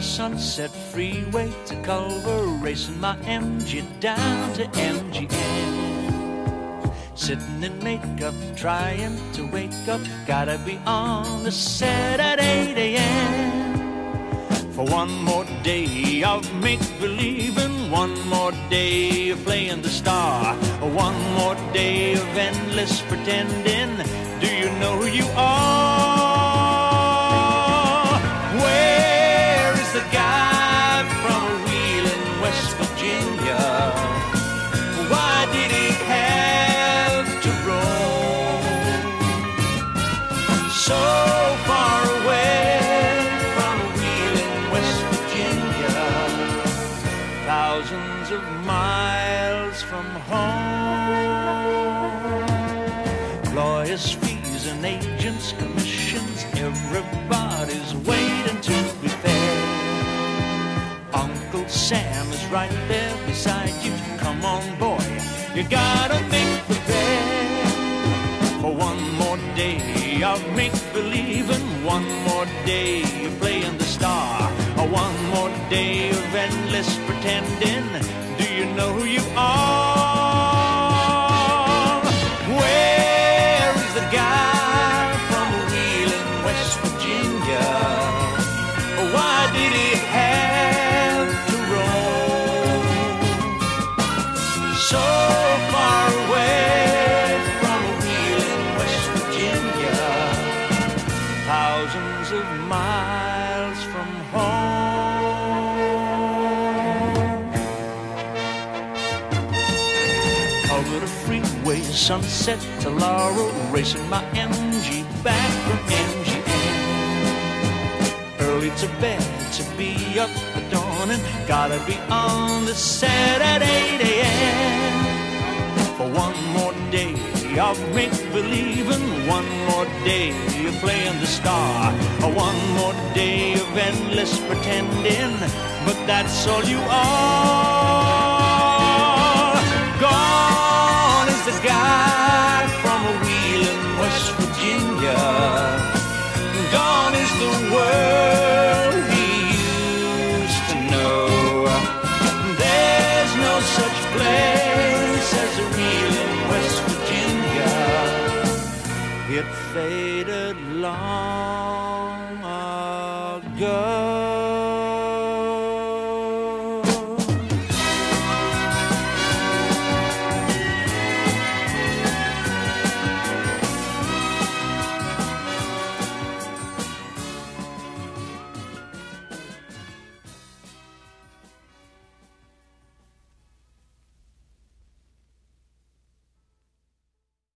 Sunset Freeway to Culver, racing my MG down to MGM. Sitting in makeup, trying to wake up, gotta be on the set at 8 a.m. For one more day of make-believing, one more day of playing the star, one more day of endless pretending. Do you know who you are? Where is the guy from Wheeling, West Virginia? Why did he have to roam so far away from Wheeling, West Virginia, thousands of miles from home? Lawyers' fees and agents' commissions, everybody's waiting to be fair. Uncle Sam is right there beside you. Come on, boy, you gotta make the bed. For one more day of make-believing, one more day of playing the star, one more day of endless pretending. Do you know who you are? Where is the guy from Wheeling, West Virginia? Why did he have to roam so far away from Wheeling, West Virginia, thousands of miles from home? Over the freeway, Sunset to Laurel, racing my MG back from MGM. Early to bed to be up at dawn, and gotta be on the set at 8 a.m. For one more day of make-believing, one more day of playing the star, one more day of endless pretending. But that's all you are. Gone is the guy from Wheeling, West Virginia. Gone is the world he used to know. There's no such place as Wheeling, West Virginia. It faded long